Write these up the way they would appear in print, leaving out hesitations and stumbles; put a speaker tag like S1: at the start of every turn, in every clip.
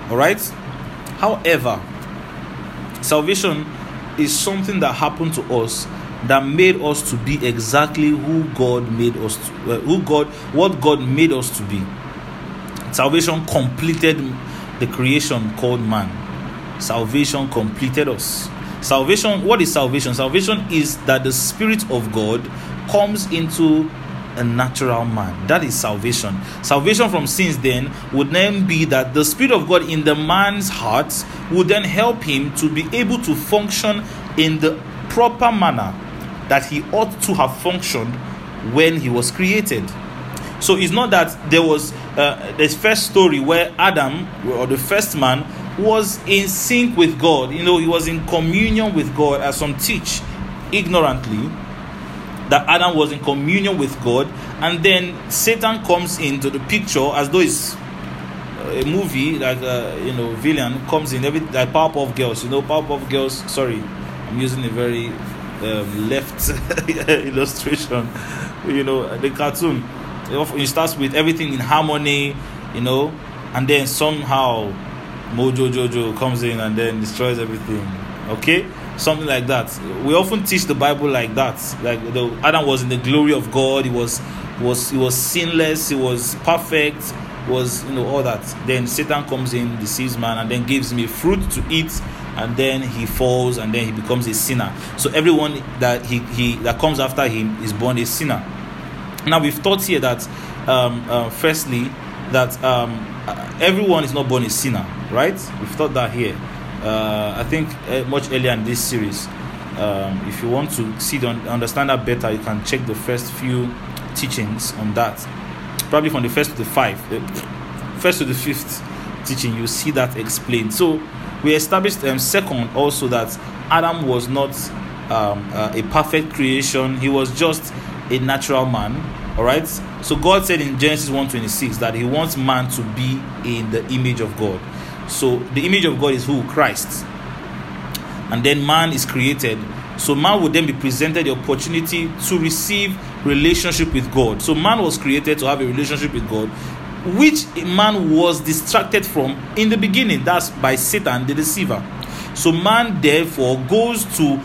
S1: All right. However, salvation is something that happened to us that made us to be exactly who God made us to, what God made us to be. Salvation completed the creation called man. Salvation completed us. Salvation, what is salvation? Salvation is that the Spirit of God comes into a natural man. That is salvation. Salvation from sins then would then be that the Spirit of God in the man's heart would then help him to be able to function in the proper manner that he ought to have functioned when he was created. So it's not that there was this first story where Adam, or the first man, was in sync with God. He was in communion with God, as some teach ignorantly that Adam was in communion with God, and then Satan comes into the picture as though it's a movie, like villain comes in, like Powerpuff Girls. Powerpuff Girls. Sorry, I'm using a very left illustration. The cartoon. It starts with everything in harmony, and then somehow Mojo Jojo comes in and then destroys everything. Okay, something like that. We often teach the Bible like that. Like Adam was in the glory of God. He was sinless. He was perfect. Was all that. Then Satan comes in, deceives man, and then gives him a fruit to eat, and then he falls, and then he becomes a sinner. So everyone that he that comes after him is born a sinner. Now we've taught here that firstly that everyone is not born a sinner, right? We've taught that here. I think much earlier in this series. If you want to understand that better, you can check the first few teachings on that. Probably from the first to the fifth teaching, you see that explained. So we established second also that Adam was not a perfect creation. He was just a natural man. All right. So God said in Genesis 1:26 that He wants man to be in the image of God. So the image of God is who? Christ. And then man is created. So man would then be presented the opportunity to receive relationship with God. So man was created to have a relationship with God, which man was distracted from in the beginning. That's by Satan, the deceiver. So man therefore goes to,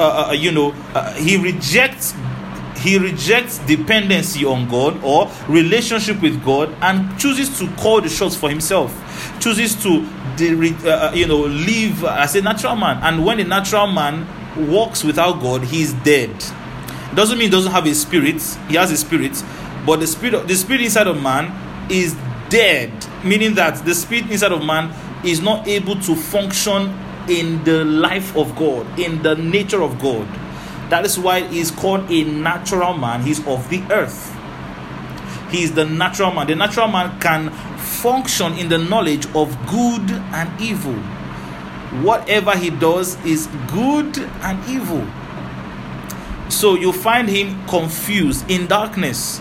S1: he rejects dependency on God or relationship with God, and chooses to call the shots for himself. Chooses to, live as a natural man. And when a natural man walks without God, he is dead. It doesn't mean he doesn't have a spirit. He has a spirit, but the spirit inside of man is dead, meaning that the spirit inside of man is not able to function in the life of God, in the nature of God. That is why he is called a natural man. He's of the earth. He is the natural man. The natural man can function in the knowledge of good and evil. Whatever he does is good and evil. So you find him confused, in darkness.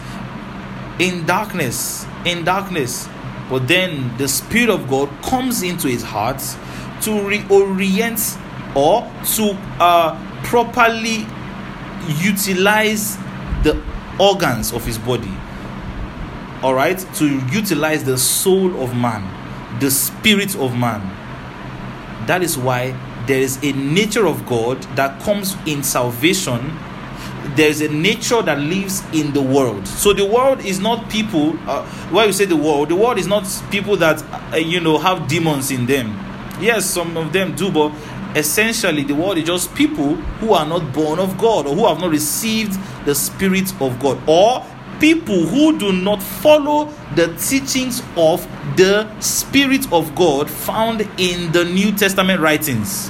S1: But then the Spirit of God comes into his heart to reorient or to properly utilize the organs of his body. All right, to utilize the soul of man, the spirit of man. That is why there is a nature of God that comes in salvation. There is a nature that lives in the world. So the world is not people. Why you say the world is not people that have demons in them. Yes, some of them do, but essentially the world is just people who are not born of God, or who have not received the Spirit of God, or people who do not follow the teachings of the Spirit of God found in the New Testament writings,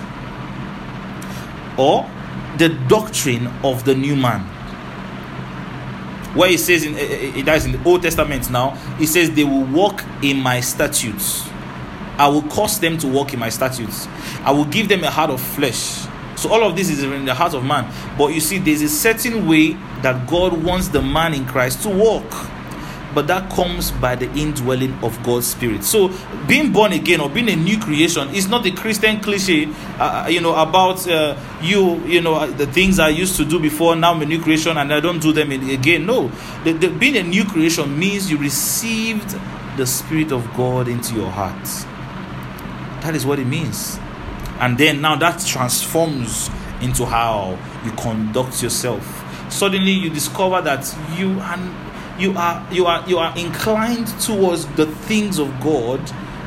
S1: or the doctrine of the new man. Where it says that is in the Old Testament now, it says they will walk in my statutes. I will cause them to walk in my statutes. I will give them a heart of flesh. So all of this is in the heart of man. But you see, there's a certain way that God wants the man in Christ to walk. But that comes by the indwelling of God's Spirit. So being born again or being a new creation is not a Christian cliche, about the things I used to do before, now I'm a new creation and I don't do them again. No, being a new creation means you received the Spirit of God into your heart. That is what it means. And then now that transforms into how you conduct yourself. Suddenly you discover that you are inclined towards the things of God